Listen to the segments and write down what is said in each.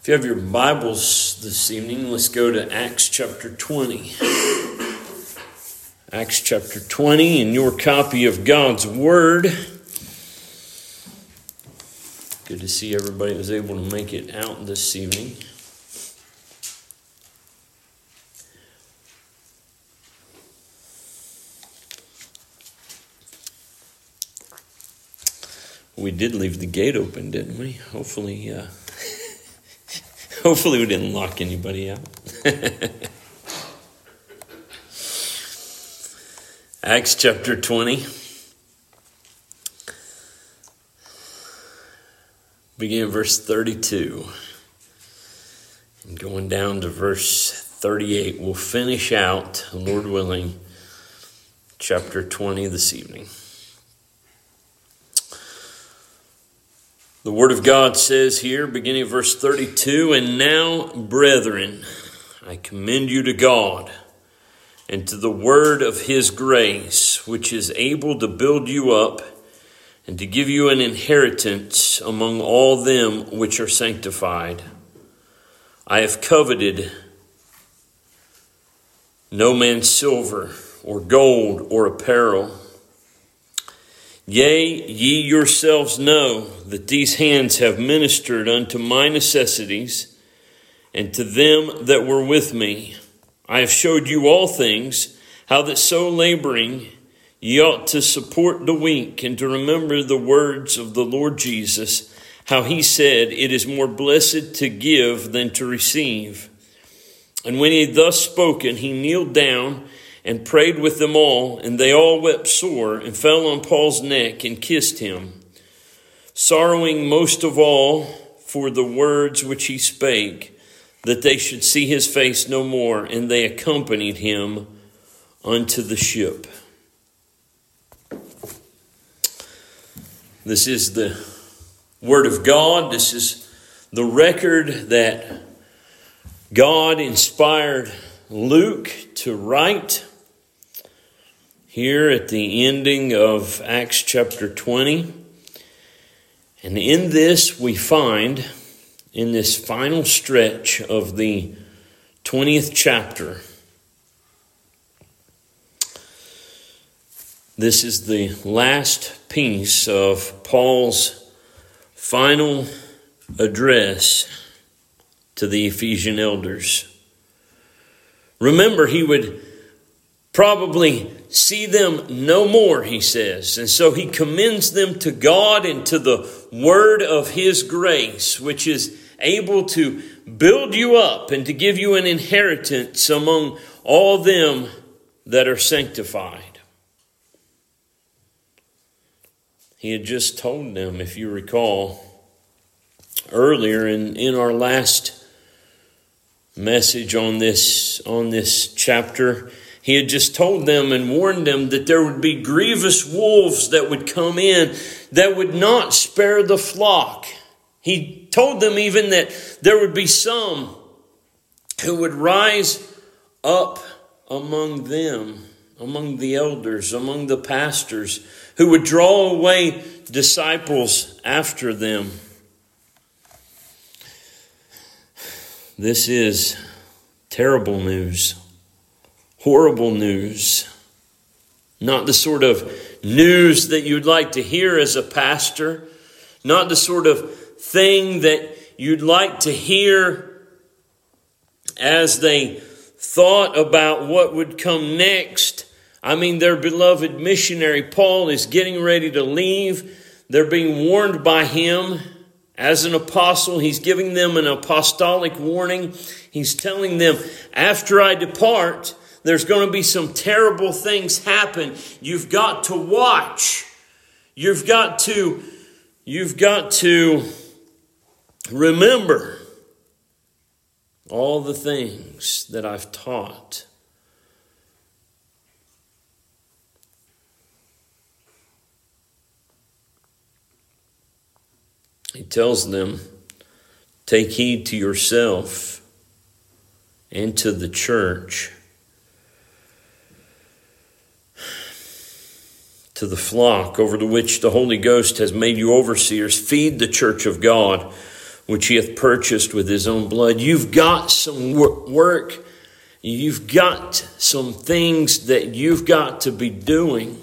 If you have your Bibles this evening, let's go to Acts chapter 20. Acts chapter 20 in your copy of God's Word. Good to see everybody was able to make it out this evening. We did leave the gate open, didn't we? Hopefully we didn't lock anybody out. Acts chapter 20. Beginning verse 32. And going down to verse 38. We'll finish out, Lord willing, chapter 20 this evening. The Word of God says here, beginning of verse 32, "And now, brethren, I commend you to God and to the word of his grace, which is able to build you up and to give you an inheritance among all them which are sanctified. I have coveted no man's silver or gold or apparel. Yea, ye yourselves know that these hands have ministered unto my necessities, and to them that were with me. I have showed you all things, how that so laboring ye ought to support the weak, and to remember the words of the Lord Jesus, how he said, It is more blessed to give than to receive. And when he had thus spoken, he kneeled down and prayed with them all, and they all wept sore, and fell on Paul's neck and kissed him, sorrowing most of all for the words which he spake, that they should see his face no more, and they accompanied him unto the ship." This is the Word of God. This is the record that God inspired Luke to write here at the ending of Acts chapter 20. And in this we find, in this final stretch of the 20th chapter, this is the last piece of Paul's final address to the Ephesian elders. Remember, he would probably see them no more, he says. And so he commends them to God and to the word of his grace, which is able to build you up and to give you an inheritance among all them that are sanctified. He had just told them, if you recall, earlier in our last message on this chapter, he had just told them and warned them that there would be grievous wolves that would come in that would not spare the flock. He told them even that there would be some who would rise up among them, among the elders, among the pastors, who would draw away disciples after them. This is terrible news. Horrible news. Not the sort of news that you'd like to hear as a pastor. Not the sort of thing that you'd like to hear as they thought about what would come next. I mean, their beloved missionary Paul is getting ready to leave. They're being warned by him as an apostle. He's giving them an apostolic warning. He's telling them, after I depart, there's going to be some terrible things happen. You've got to watch. You've got to remember all the things that I've taught. He tells them, take heed to yourself and to the church, to the flock over to which the Holy Ghost has made you overseers. Feed the church of God, which he hath purchased with his own blood. You've got some work. You've got some things that you've got to be doing.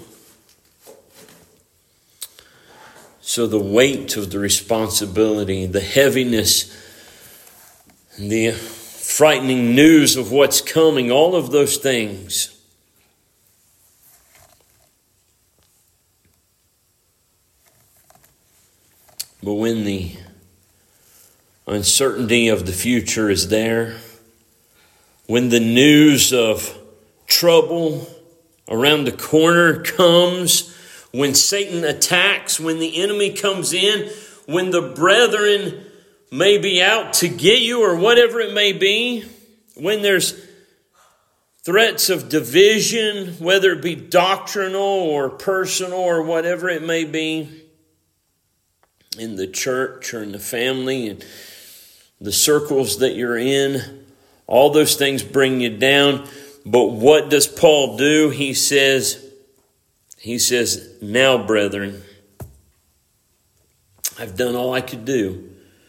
So the weight of the responsibility, the heaviness, the frightening news of what's coming, all of those things. But when the uncertainty of the future is there, when the news of trouble around the corner comes, when Satan attacks, when the enemy comes in, when the brethren may be out to get you or whatever it may be, when there's threats of division, whether it be doctrinal or personal or whatever it may be, in the church or in the family and the circles that you're in, all those things bring you down. But what does Paul do? He says, now, brethren, I've done all I could do.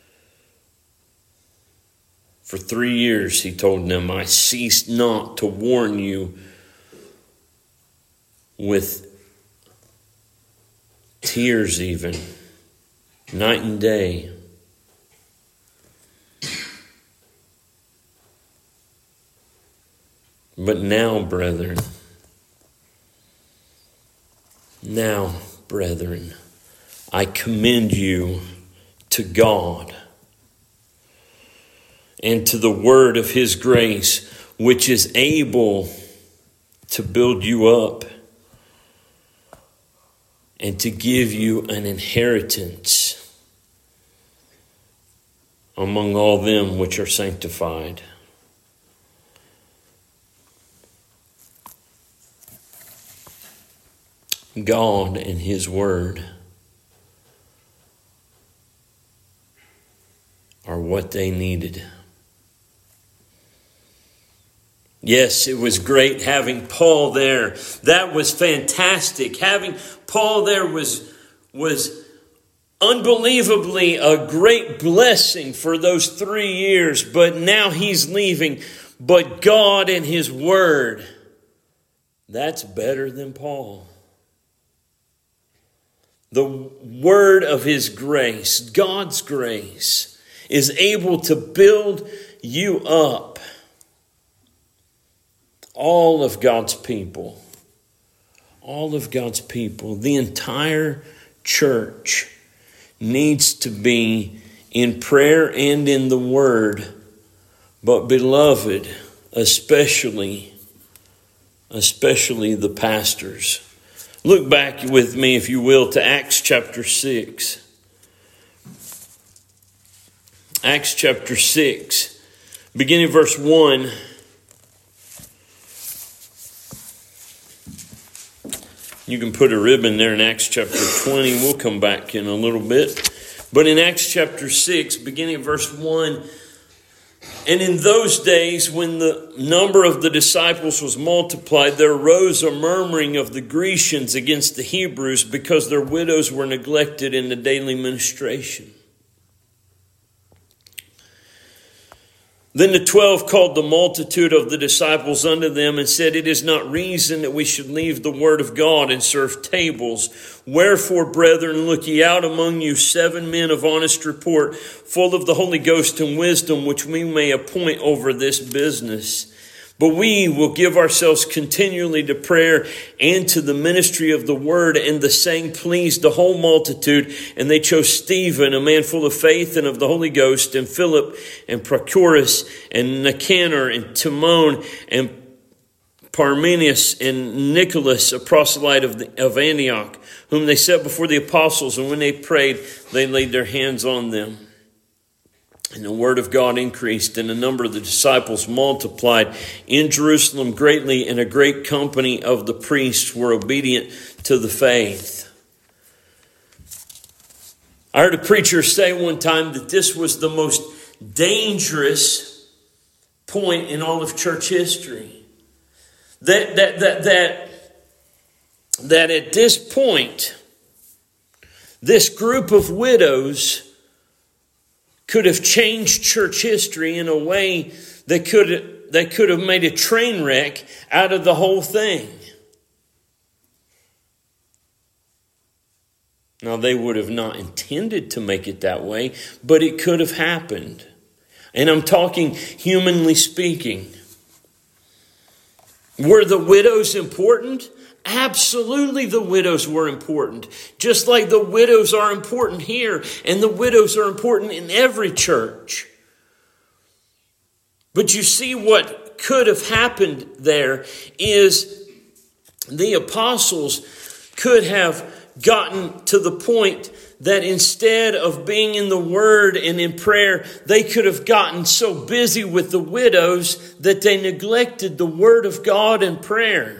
For 3 years, he told them, I ceased not to warn you with tears even, night and day. But now, brethren, I commend you to God and to the word of his grace, which is able to build you up and to give you an inheritance among all them which are sanctified. God and his word are what they needed. Yes, it was great having Paul there. That was fantastic. Having Paul there was unbelievably a great blessing for those 3 years. But now he's leaving. But God and his word, that's better than Paul. The word of his grace, God's grace, is able to build you up. All of God's people, the entire church needs to be in prayer and in the word. But beloved, especially the pastors. Look back with me, if you will, to Acts chapter 6. Acts chapter 6, beginning verse 1. You can put a ribbon there in Acts chapter 20. We'll come back in a little bit. But in Acts chapter 6, beginning of verse 1, and in those days when the number of the disciples was multiplied, there arose a murmuring of the Grecians against the Hebrews because their widows were neglected in the daily ministration. Then the 12 called the multitude of the disciples unto them and said, It is not reason that we should leave the word of God and serve tables. Wherefore, brethren, look ye out among you 7 men of honest report, full of the Holy Ghost and wisdom, which we may appoint over this business. But we will give ourselves continually to prayer and to the ministry of the word. And the saying pleased the whole multitude. And they chose Stephen, a man full of faith and of the Holy Ghost, and Philip and Prochorus and Nicanor and Timon and Parmenius and Nicholas, a proselyte of Antioch, whom they set before the apostles. And when they prayed, they laid their hands on them. And the word of God increased, and the number of the disciples multiplied in Jerusalem greatly, and a great company of the priests were obedient to the faith. I heard a preacher say one time that this was the most dangerous point in all of church history. That at this point, this group of widows could have changed church history in a way that could have made a train wreck out of the whole thing. Now, they would have not intended to make it that way, but it could have happened. And I'm talking humanly speaking. Were the widows important? Absolutely, the widows were important. Just like the widows are important here, and the widows are important in every church. But you see, what could have happened there is the apostles could have gotten to the point that instead of being in the Word and in prayer, they could have gotten so busy with the widows that they neglected the Word of God and prayer.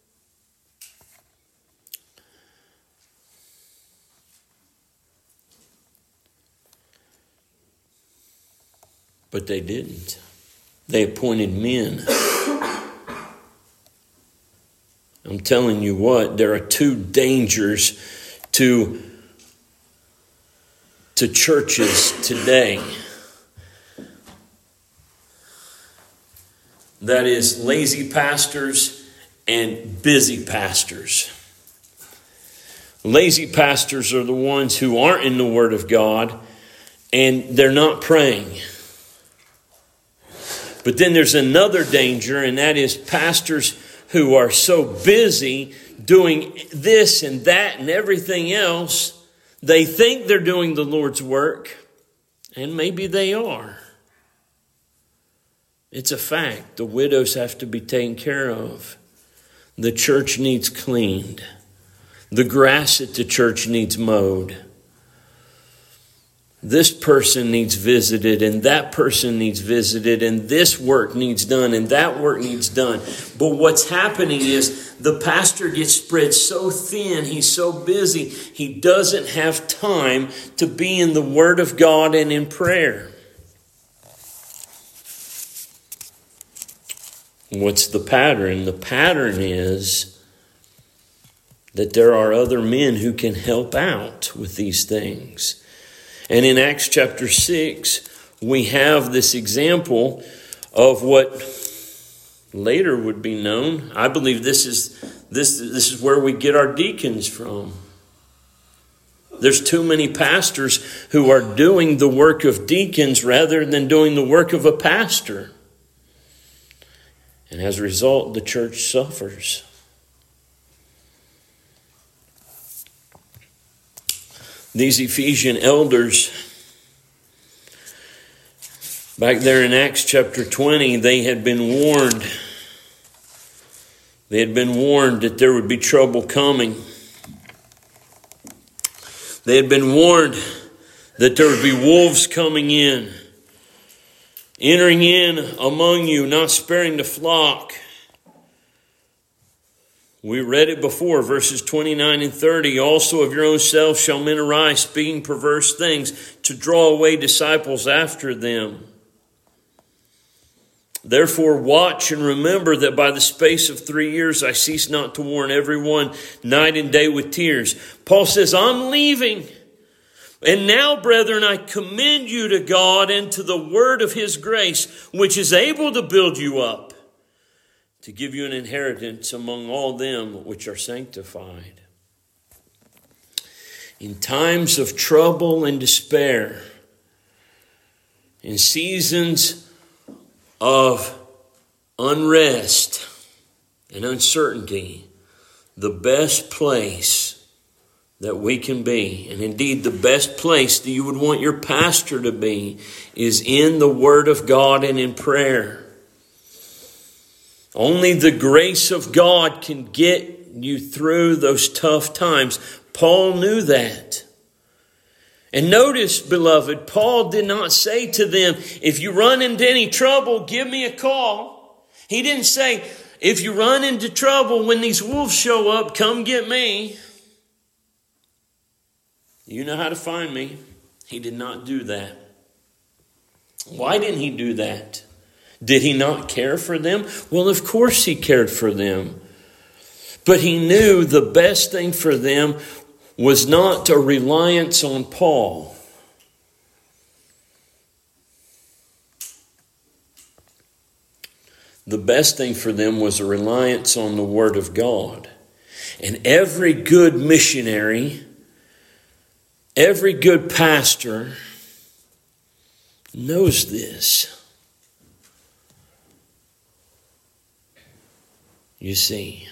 But they didn't. They appointed men. I'm telling you what, there are two dangers to churches today. That is lazy pastors and busy pastors. Lazy pastors are the ones who aren't in the Word of God and they're not praying. But then there's another danger, and that is pastors who are so busy doing this and that and everything else, they think they're doing the Lord's work, and maybe they are. It's a fact. The widows have to be taken care of. The church needs cleaned. The grass at the church needs mowed. This person needs visited, and that person needs visited, and this work needs done, and that work needs done. But what's happening is the pastor gets spread so thin, he's so busy, he doesn't have time to be in the Word of God and in prayer. What's the pattern? The pattern is that there are other men who can help out with these things. And in Acts chapter 6, we have this example of what later would be known. I believe this is where we get our deacons from. There's too many pastors who are doing the work of deacons rather than doing the work of a pastor. And as a result, the church suffers. These Ephesian elders, back there in Acts chapter 20, they had been warned. They had been warned that there would be trouble coming. They had been warned that there would be wolves coming in, entering in among you, not sparing the flock. We read it before, verses 29 and 30. Also of your own selves shall men arise, speaking perverse things, to draw away disciples after them. Therefore watch and remember that by the space of 3 years I cease not to warn everyone night and day with tears. Paul says, I'm leaving. And now, brethren, I commend you to God and to the word of his grace, which is able to build you up, to give you an inheritance among all them which are sanctified. In times of trouble and despair, in seasons of unrest and uncertainty, the best place that we can be, and indeed the best place that you would want your pastor to be, is in the Word of God and in prayer. Only the grace of God can get you through those tough times. Paul knew that. And notice, beloved, Paul did not say to them, if you run into any trouble, give me a call. He didn't say, if you run into trouble when these wolves show up, come get me. You know how to find me. He did not do that. Why didn't he do that? Did he not care for them? Well, of course he cared for them. But he knew the best thing for them was not a reliance on Paul. the best thing for them was a reliance on the Word of God. And every good missionary, every good pastor knows this. You see,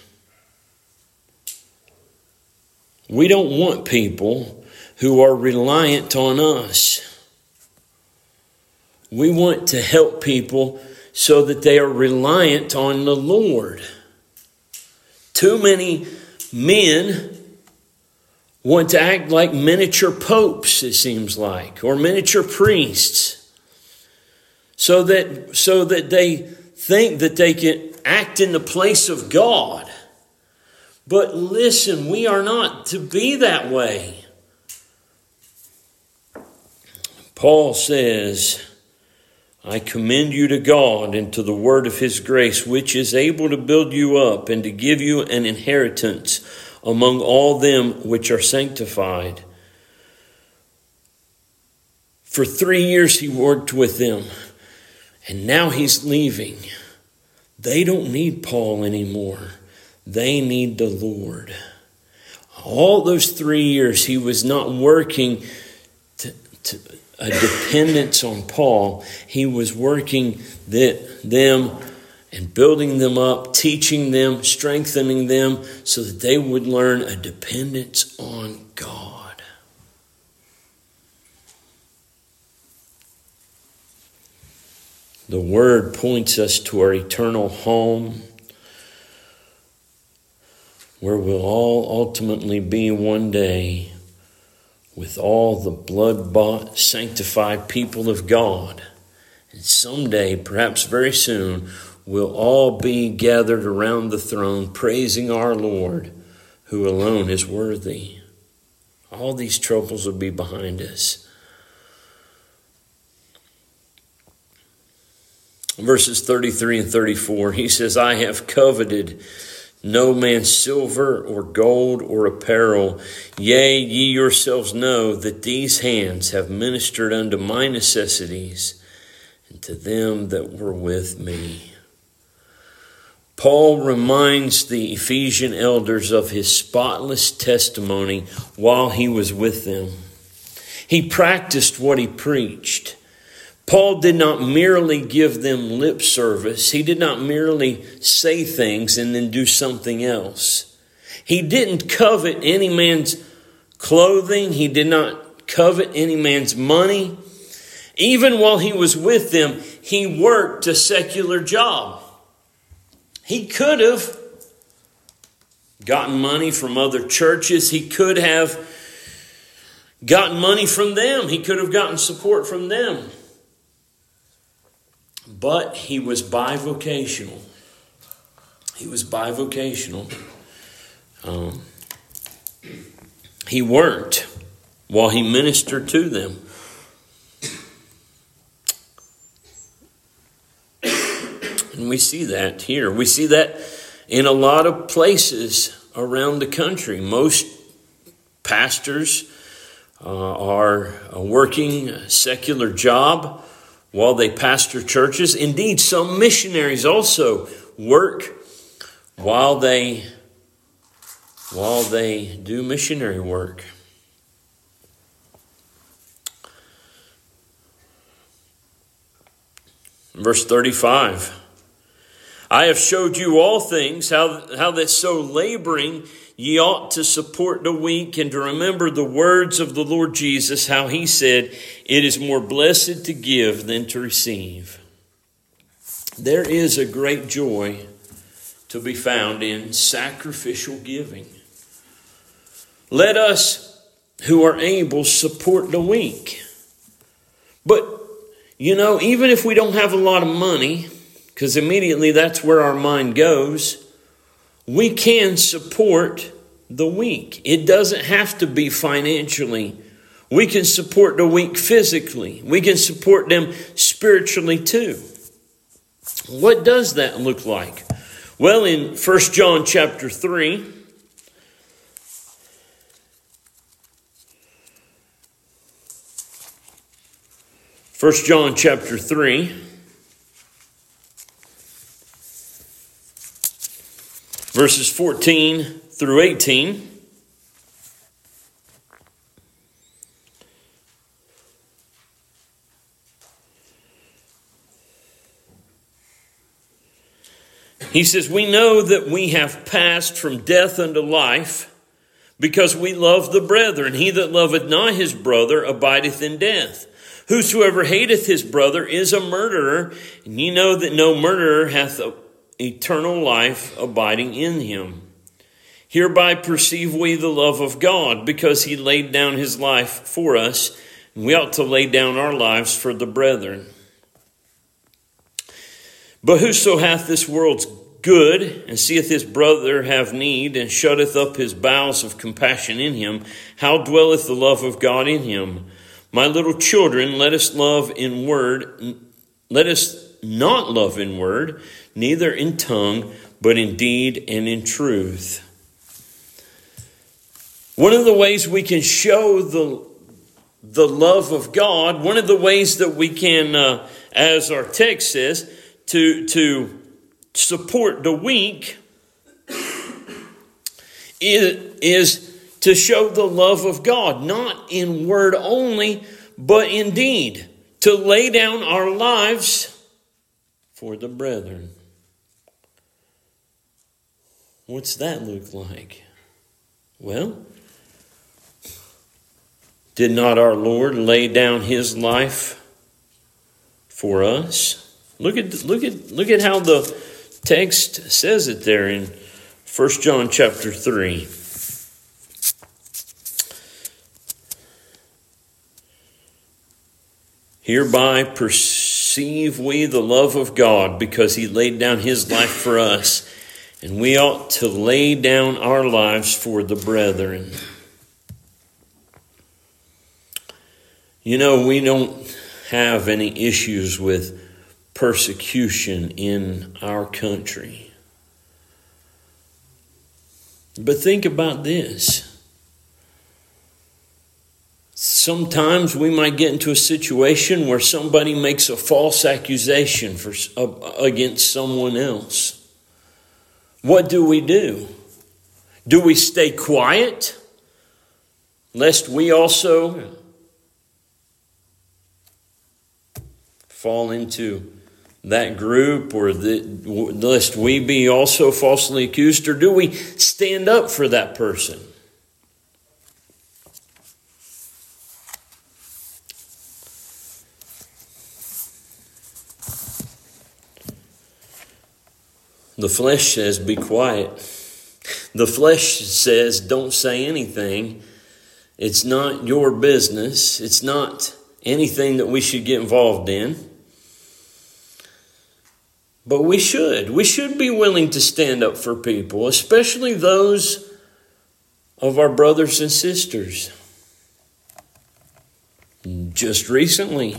we don't want people who are reliant on us. We want to help people so that they are reliant on the Lord. Too many men want to act like miniature popes, it seems like, or miniature priests, so that they think that they can act in the place of God. But listen, we are not to be that way. Paul says, I commend you to God and to the word of his grace, which is able to build you up and to give you an inheritance among all them which are sanctified. For 3 years he worked with them, and now he's leaving. They don't need Paul anymore. They need the Lord. All those 3 years he was not working to a dependence on Paul. He was working them and building them up, teaching them, strengthening them so that they would learn a dependence on God. The Word points us to our eternal home, where we'll all ultimately be one day with all the blood-bought, sanctified people of God. And someday, perhaps very soon, we'll all be gathered around the throne, praising our Lord, who alone is worthy. All these troubles will be behind us. Verses 33 and 34, he says, I have coveted no man's silver or gold or apparel. Yea, ye yourselves know that these hands have ministered unto my necessities and to them that were with me. Paul reminds the Ephesian elders of his spotless testimony while he was with them. He practiced what he preached. Paul did not merely give them lip service. He did not merely say things and then do something else. He didn't covet any man's clothing. He did not covet any man's money. Even while he was with them, he worked a secular job. He could have gotten money from other churches. He could have gotten money from them. He could have gotten support from them. But he was bivocational. He was bivocational. He worked while he ministered to them. And we see that here. We see that in a lot of places around the country. Most pastors are working a secular job while they pastor churches. Indeed, some missionaries also work while they do missionary work. Verse 35. I have showed you all things, how that so laboring ye ought to support the weak, and to remember the words of the Lord Jesus, how he said, it is more blessed to give than to receive. There is a great joy to be found in sacrificial giving. Let us who are able support the weak. But, even if we don't have a lot of money, because immediately that's where our mind goes, we can support the weak. It doesn't have to be financially. We can support the weak physically. We can support them spiritually too. What does that look like? Well, in 1 John chapter 3, verses 14 through 18. He says, "We know that we have passed from death unto life, because we love the brethren. He that loveth not his brother abideth in death. Whosoever hateth his brother is a murderer, and ye know that no murderer hath eternal life abiding in him. Hereby perceive we the love of God, because he laid down his life for us, and we ought to lay down our lives for the brethren. But whoso hath this world's good, and seeth his brother have need, and shutteth up his bowels of compassion in him, how dwelleth the love of God in him? My little children, let us love in word. Let us not love in word, neither in tongue, but in deed and in truth." One of the ways we can show the love of God, one of the ways that we can, as our text says, to support the weak is to show the love of God, not in word only, but in deed. To lay down our lives for the brethren. What's that look like? Well, did not our Lord lay down his life for us? Look at how the text says it there in 1 John chapter 3. Hereby perceive we the love of God, because he laid down his life for us, and we ought to lay down our lives for the brethren. You know, we don't have any issues with persecution in our country. But think about this. Sometimes we might get into a situation where somebody makes a false accusation against someone else. What do? Do we stay quiet, lest we also fall into that group, or lest we be also falsely accused? Or do we stand up for that person? The flesh says, be quiet. The flesh says, don't say anything. It's not your business. It's not anything that we should get involved in. But we should. We should be willing to stand up for people, especially those of our brothers and sisters. Just recently,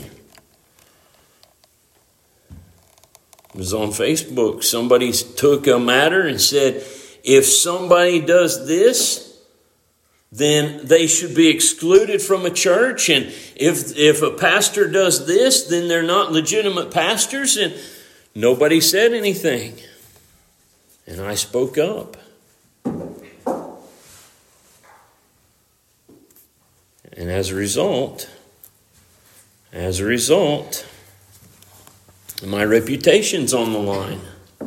it was on Facebook. Somebody took a matter and said, if somebody does this, then they should be excluded from a church. And if a pastor does this, then they're not legitimate pastors. And nobody said anything. And I spoke up. And as a result, my reputation's on the line.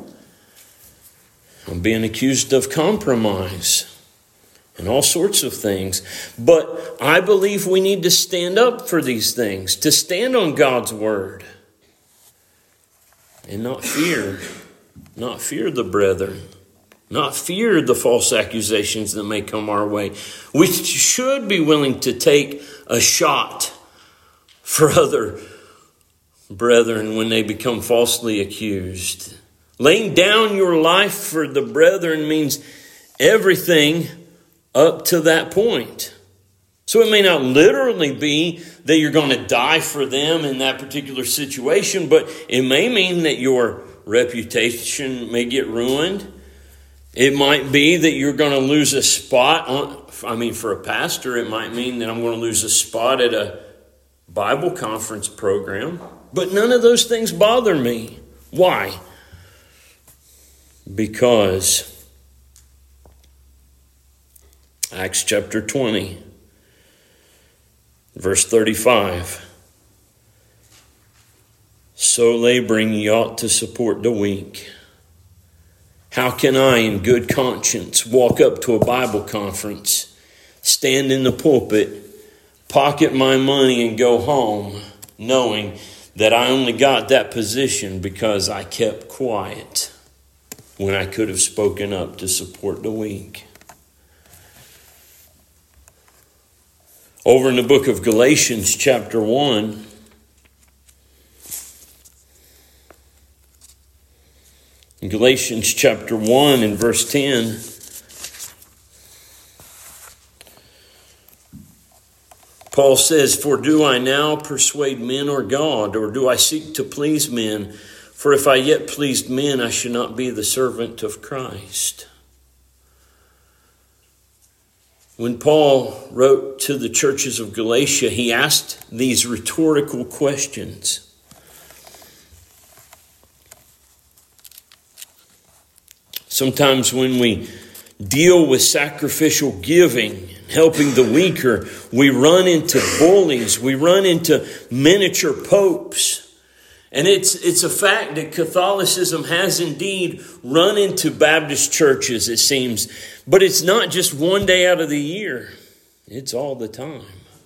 I'm being accused of compromise and all sorts of things. But I believe we need to stand up for these things, to stand on God's word and not fear the brethren, not fear the false accusations that may come our way. We should be willing to take a shot for other brethren when they become falsely accused. Laying down your life for the brethren means everything up to that point. So it may not literally be that you're going to die for them in that particular situation, but it may mean that your reputation may get ruined. It might be that you're going to lose a spot. For a pastor, it might mean that I'm going to lose a spot at a Bible conference program. But none of those things bother me. Why? Because Acts chapter 20, verse 35. So laboring ye ought to support the weak. How can I in good conscience walk up to a Bible conference, stand in the pulpit, pocket my money and go home, knowing that I only got that position because I kept quiet when I could have spoken up to support the weak? Over in the book of Galatians chapter 1, in Galatians chapter 1 and verse 10, Paul says, "For do I now persuade men or God, or do I seek to please men? For if I yet pleased men, I should not be the servant of Christ." When Paul wrote to the churches of Galatia, he asked these rhetorical questions. Sometimes when we deal with sacrificial giving, helping the weaker, we run into bullies, we run into miniature popes. And it's a fact that Catholicism has indeed run into Baptist churches, it seems. But it's not just one day out of the year. It's all the time.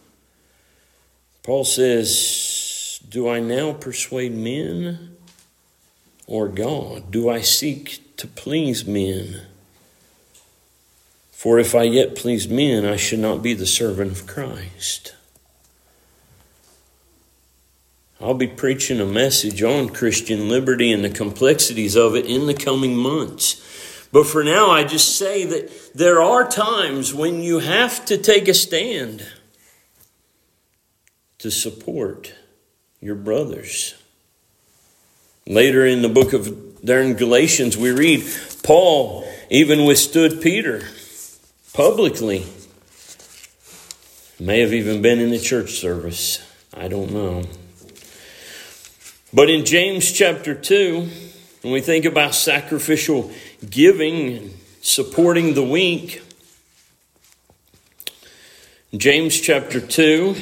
Paul says, do I now persuade men or God? Do I seek to please men? For if I yet please men, I should not be the servant of Christ. I'll be preaching a message on Christian liberty and the complexities of it in the coming months. But for now, I just say that there are times when you have to take a stand to support your brothers. Later in the book of there in Galatians, we read Paul even withstood Peter publicly. May have even been in the church service. I don't know. But in James chapter 2, when we think about sacrificial giving and supporting the weak, James chapter 2,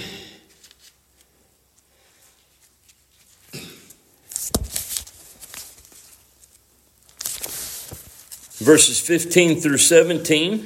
verses 15 through 17,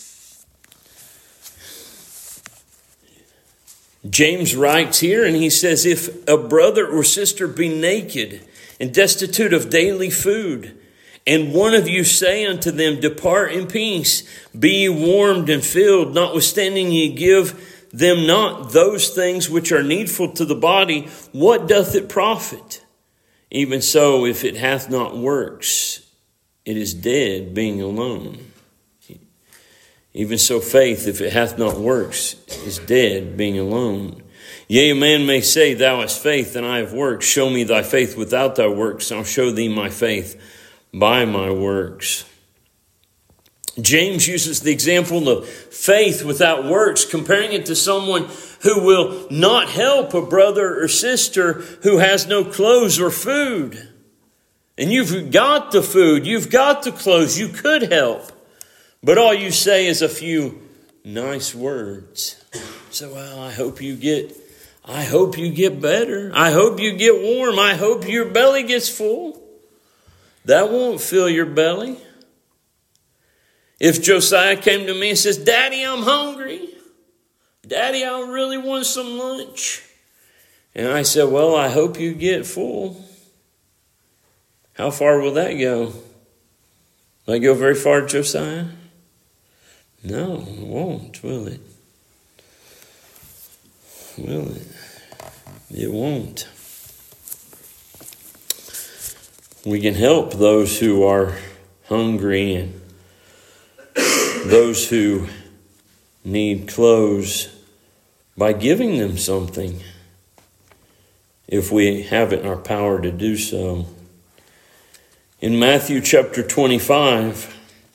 James writes here, and he says, "If a brother or sister be naked and destitute of daily food, and one of you say unto them, Depart in peace, be ye warmed and filled, notwithstanding ye give them not those things which are needful to the body, what doth it profit? Even so, if it hath not works, it is dead, being alone. Even so, faith, if it hath not works, is dead, being alone. Yea, a man may say, Thou hast faith, and I have works. Show me thy faith without thy works, and I'll show thee my faith by my works." James uses the example of faith without works, comparing it to someone who will not help a brother or sister who has no clothes or food. And you've got the food, you've got the clothes, you could help. But all you say is a few nice words. So, well, I hope you get better. I hope you get warm. I hope your belly gets full. That won't fill your belly. If Josiah came to me and says, Daddy, I'm hungry. Daddy, I really want some lunch. And I said, well, I hope you get full. How far will that go? Will it go very far, Josiah? No, it won't, will it? Will it? It won't. We can help those who are hungry and those who need clothes by giving them something if we have it in our power to do so. In Matthew chapter 25,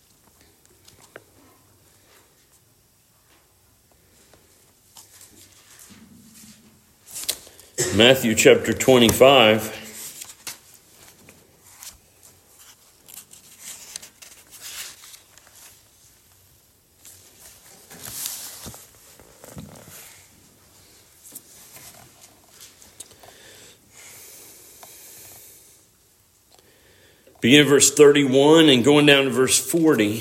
Matthew chapter 25, Beginning of verse 31 and going down to verse 40.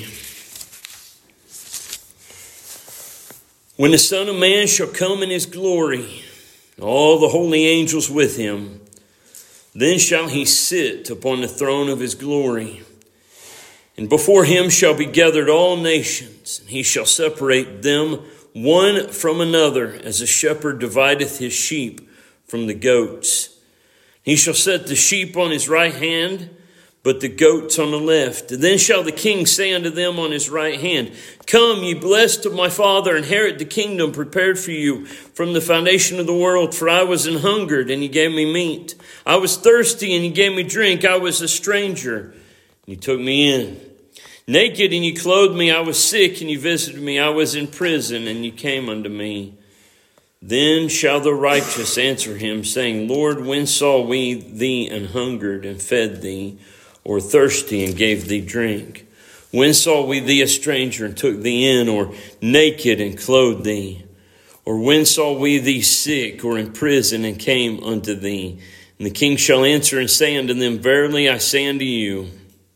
When the Son of Man shall come in his glory, all the holy angels with him, then shall he sit upon the throne of his glory. And before him shall be gathered all nations, and he shall separate them one from another, as a shepherd divideth his sheep from the goats. He shall set the sheep on his right hand, but the goats on the left. And then shall the king say unto them on his right hand, Come, ye blessed of my Father, inherit the kingdom prepared for you from the foundation of the world. For I was an hungered, and ye gave me meat. I was thirsty, and ye gave me drink. I was a stranger, and ye took me in. Naked, and ye clothed me. I was sick, and ye visited me. I was in prison, and ye came unto me. Then shall the righteous answer him, saying, Lord, when saw we thee an hungered, and fed thee, or thirsty, and gave thee drink? When saw we thee a stranger, and took thee in, or naked, and clothed thee? Or when saw we thee sick, or in prison, and came unto thee? And the king shall answer and say unto them, Verily I say unto you,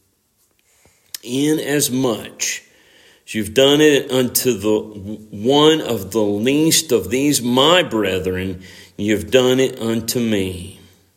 inasmuch as you've done it unto the one of the least of these my brethren, you have done it unto me.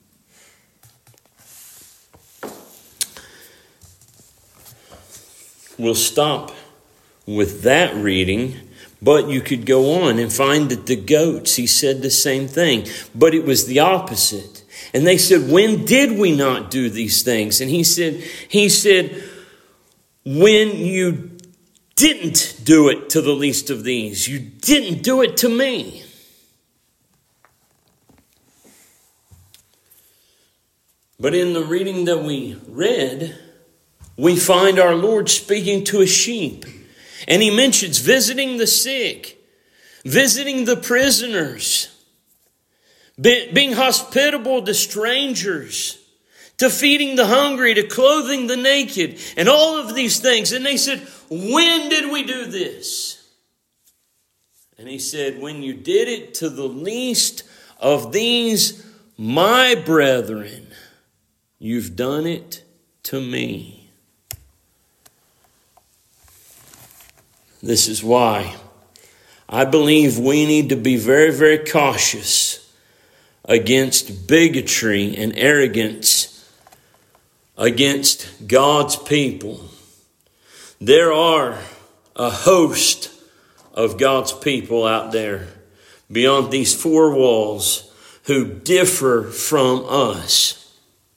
We'll stop with that reading, but you could go on and find that the goats, he said the same thing, but it was the opposite. And they said, when did we not do these things? And he said, when you didn't do it to the least of these, you didn't do it to me. But in the reading that we read, we find our Lord speaking to a sheep. And he mentions visiting the sick, visiting the prisoners, being hospitable to strangers, to feeding the hungry, to clothing the naked, and all of these things. And they said, when did we do this? And he said, when you did it to the least of these my brethren, you've done it to me. This is why I believe we need to be very, very cautious against bigotry and arrogance against God's people. There are a host of God's people out there beyond these four walls who differ from us.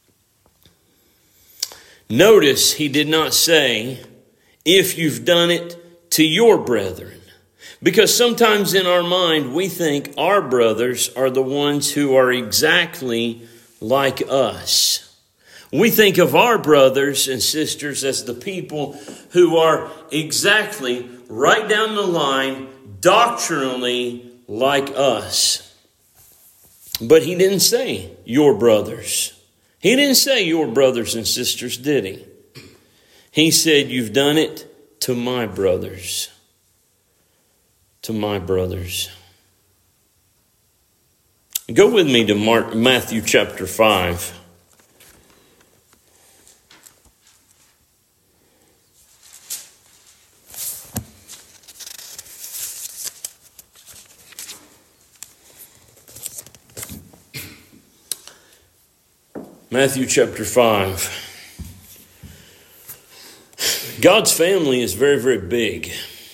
Notice he did not say, if you've done it to your brethren. Because sometimes in our mind, we think our brothers are the ones who are exactly like us. We think of our brothers and sisters as the people who are exactly right down the line, doctrinally like us. But he didn't say your brothers. He didn't say your brothers and sisters, did he? He said, you've done it to my brothers. To my brothers. Go with me to Matthew chapter 5. Matthew chapter 5. God's family is very, very big.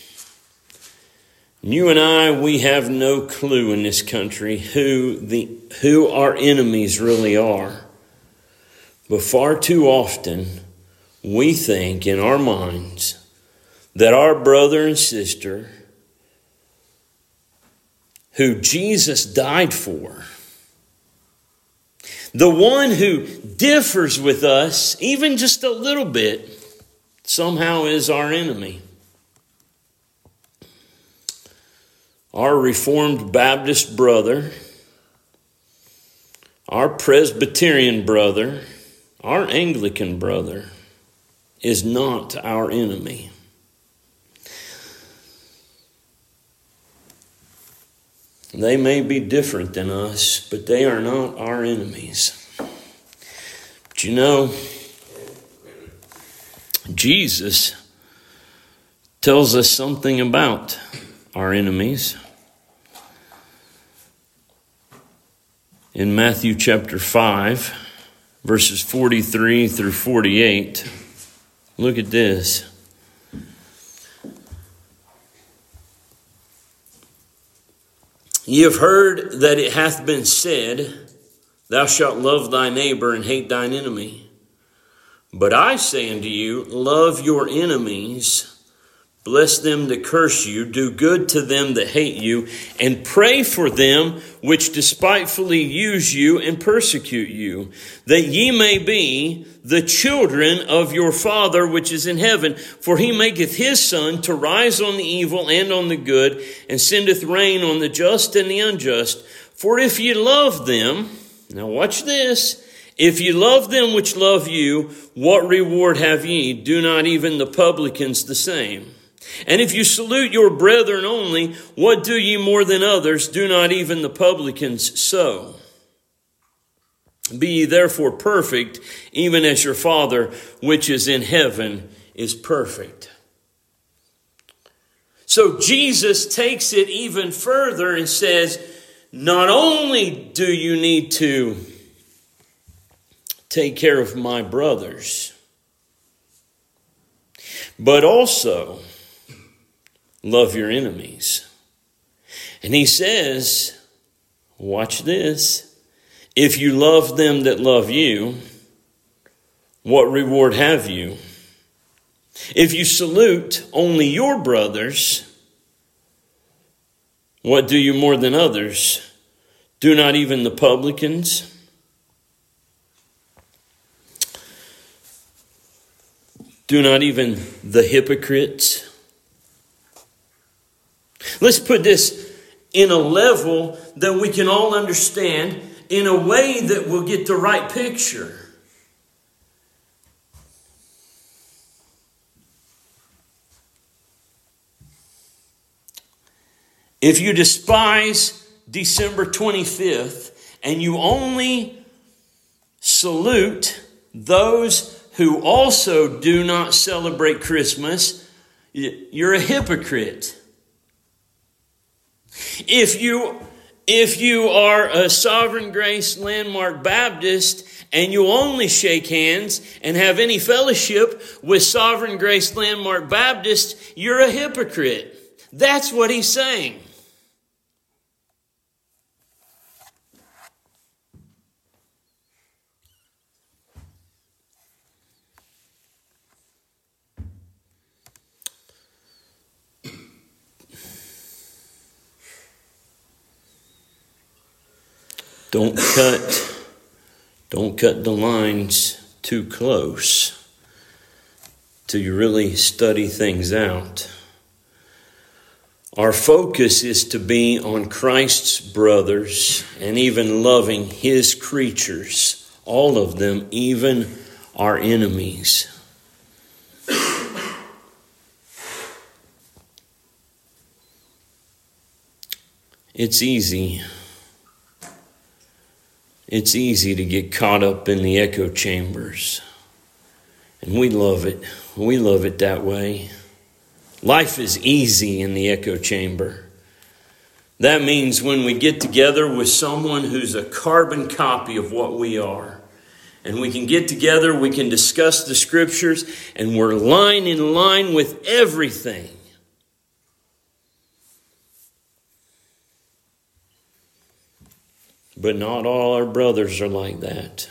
You and I, we have no clue in this country who our enemies really are. But far too often, we think in our minds that our brother and sister who Jesus died for, the one who differs with us even just a little bit, somehow is our enemy. Our Reformed Baptist brother, our Presbyterian brother, our Anglican brother is not our enemy. They may be different than us, but they are not our enemies. But you know, Jesus tells us something about our enemies. In Matthew chapter 5, verses 43 through 48, look at this. Ye have heard that it hath been said, Thou shalt love thy neighbor and hate thine enemy. But I say unto you, love your enemies, bless them that curse you, do good to them that hate you, and pray for them which despitefully use you and persecute you, that ye may be the children of your Father which is in heaven. For he maketh his sun to rise on the evil and on the good, and sendeth rain on the just and the unjust. For if ye love them, now watch this, if ye love them which love you, what reward have ye? Do not even the publicans the same? And if you salute your brethren only, what do ye more than others? Do not even the publicans so? Be ye therefore perfect, even as your Father which is in heaven is perfect. So Jesus takes it even further and says, not only do you need to take care of my brothers, but also love your enemies. And he says, watch this, if you love them that love you, what reward have you? If you salute only your brothers, what do you more than others? Do not even the publicans? Do not even the hypocrites? Let's put this in a level that we can all understand, in a way that we'll get the right picture. If you despise December 25th and you only salute those who also do not celebrate Christmas, you're a hypocrite. If you are a Sovereign Grace Landmark Baptist and you only shake hands and have any fellowship with Sovereign Grace Landmark Baptist, you're a hypocrite. That's what he's saying. Don't cut the lines too close till you really study things out. Our focus is to be on Christ's brothers and even loving his creatures, all of them, even our enemies. It's easy to get caught up in the echo chambers. And we love it. We love it that way. Life is easy in the echo chamber. That means when we get together with someone who's a carbon copy of what we are, and we can get together, we can discuss the scriptures, and we're line in line with everything. But not all our brothers are like that.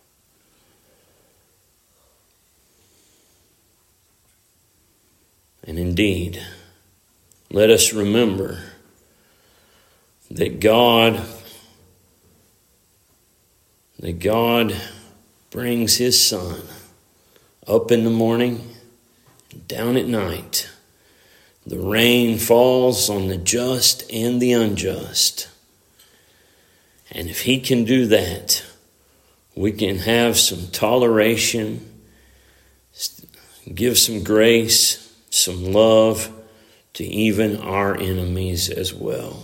And indeed, let us remember that God brings his sun up in the morning and down at night. The rain falls on the just and the unjust. And if he can do that, we can have some toleration, give some grace, some love to even our enemies as well.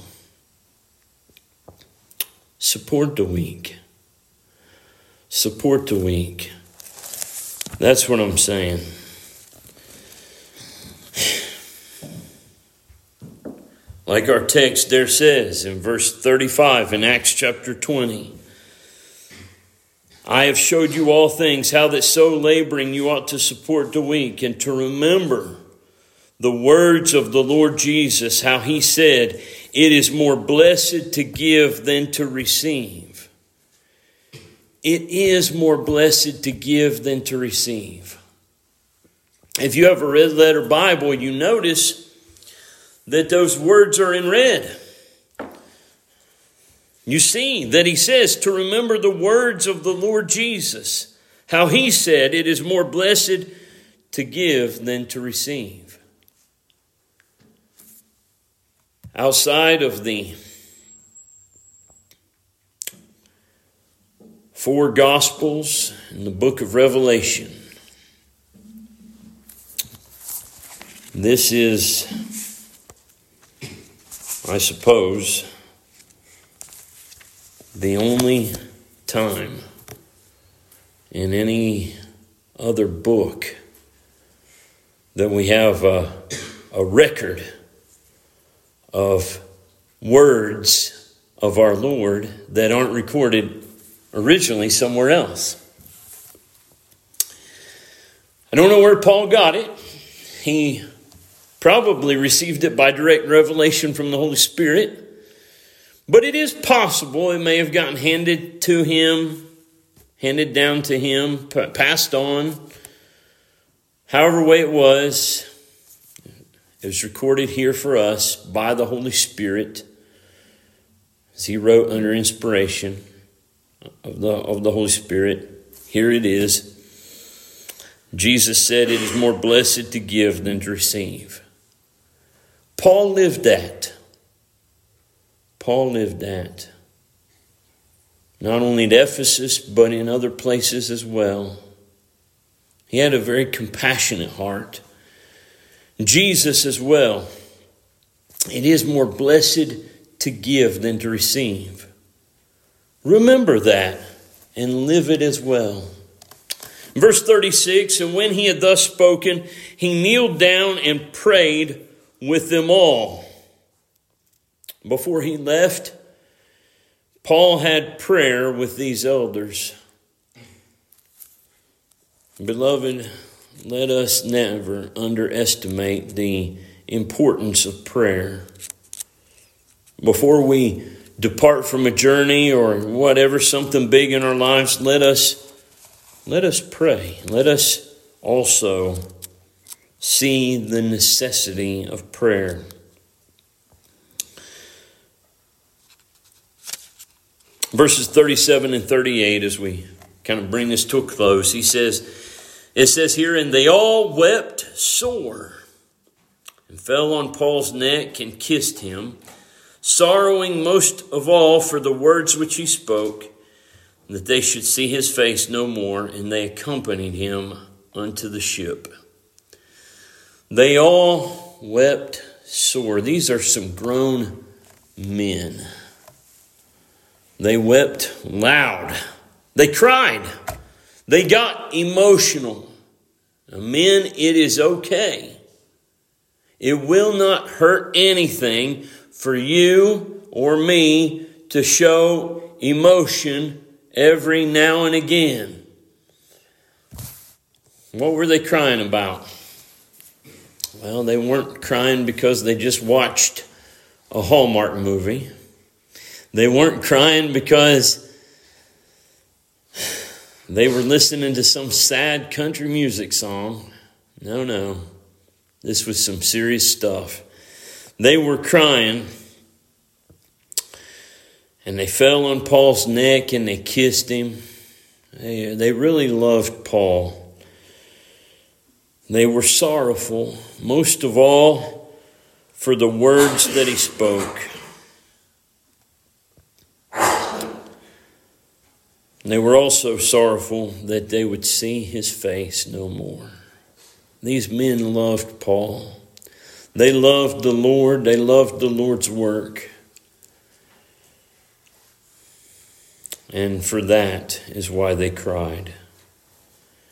Support the weak. Support the weak. That's what I'm saying. Like our text there says in verse 35 in Acts chapter 20. I have showed you all things, how that so laboring you ought to support the weak, and to remember the words of the Lord Jesus, how he said, it is more blessed to give than to receive. It is more blessed to give than to receive. If you have a red letter Bible, you notice that those words are in red. You see that he says to remember the words of the Lord Jesus, how he said it is more blessed to give than to receive. Outside of the 4 Gospels and the book of Revelation, this is, I suppose, the only time in any other book that we have a record of words of our Lord that aren't recorded originally somewhere else. I don't know where Paul got it. He probably received it by direct revelation from the Holy Spirit. But it is possible it may have gotten handed down to him, passed on. However way it was recorded here for us by the Holy Spirit, as he wrote under inspiration of the Holy Spirit. Here it is. Jesus said it is more blessed to give than to receive. Paul lived that. Not only at Ephesus, but in other places as well. He had a very compassionate heart. Jesus as well. It is more blessed to give than to receive. Remember that and live it as well. Verse 36, and when he had thus spoken, he kneeled down and prayed with them all. Before he left, Paul had prayer with these elders. Beloved, let us never underestimate the importance of prayer. Before we depart from a journey or whatever, something big in our lives, let us pray. Let us also see the necessity of prayer. Verses 37 and 38, as we kind of bring this to a close, it says here, and they all wept sore and fell on Paul's neck and kissed him, sorrowing most of all for the words which he spoke, that they should see his face no more, and they accompanied him unto the ship. They all wept sore. These are some grown men. They wept loud. They cried. They got emotional. Now, men, it is okay. It will not hurt anything for you or me to show emotion every now and again. What were they crying about? Well, they weren't crying because they just watched a Hallmark movie. They weren't crying because they were listening to some sad country music song. No. This was some serious stuff. They were crying, and they fell on Paul's neck and they kissed him. They really loved Paul. They were sorrowful, most of all, for the words that he spoke. They were also sorrowful that they would see his face no more. These men loved Paul. They loved the Lord. They loved the Lord's work. And for that is why they cried.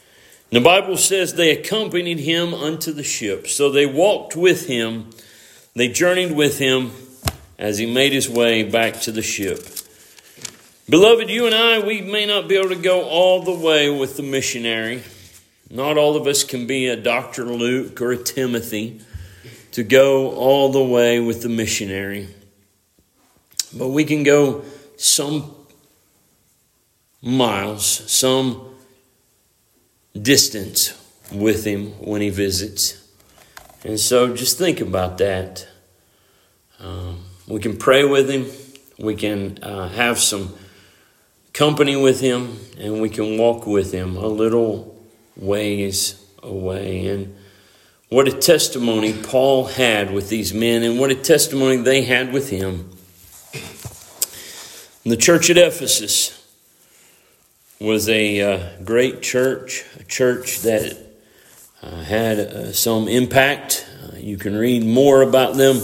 The Bible says they accompanied him unto the ship. So they walked with him They journeyed with him as he made his way back to the ship. Beloved, you and I, we may not be able to go all the way with the missionary. Not all of us can be a Dr. Luke or a Timothy to go all the way with the missionary. But we can go some miles, some distance with him when he visits. And so just think about that. We can pray with him. We can have some company with him. And we can walk with him a little ways away. And what a testimony Paul had with these men, and what a testimony they had with him. The church at Ephesus was a great church, a church that had some impact. You can read more about them.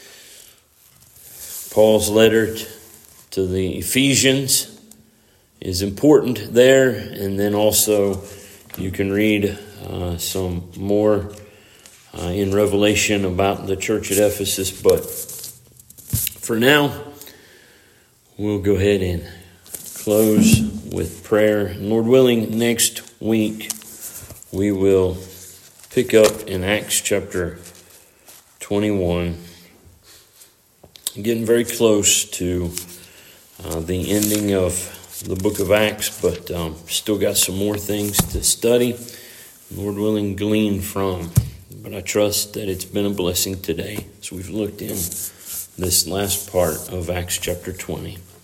Paul's letter to the Ephesians is important there, and then also you can read some more in Revelation about the church at Ephesus. But for now, we'll go ahead and close with prayer. Lord willing, next week we will pick up in Acts chapter 21. Getting very close to the ending of the book of Acts, but still got some more things to study. Lord willing, glean from. But I trust that it's been a blessing today as we've looked in this last part of Acts chapter 20.